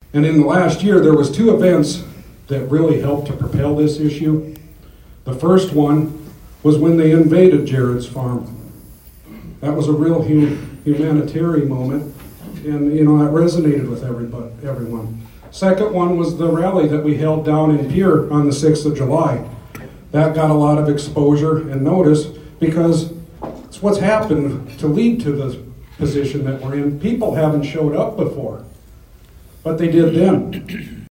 And in the last year, there was two events that really helped to propel this issue. The first one was when they invaded Jared's farm. That was a real humanitarian moment, and that resonated with everyone. Second one was the rally that we held down in Pierre on the 6th of July. That got a lot of exposure and notice because it's what's happened to lead to the position that we're in. People haven't showed up before, but they did then.